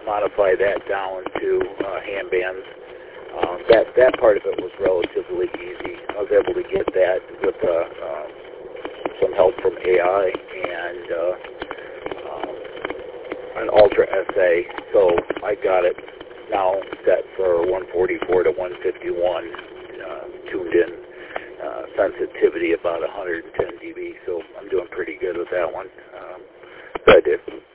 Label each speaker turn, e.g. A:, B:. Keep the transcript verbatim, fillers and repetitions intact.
A: modify that down to uh, hand bands. Um, that that part of it was relatively easy. I was able to get that with uh, uh, some help from A I and uh, um, an Ultra S A. So I got it now set for one forty-four to one fifty-one, uh, tuned in uh, sensitivity about one hundred ten D B. So I'm doing pretty good with that one. Um, so I did.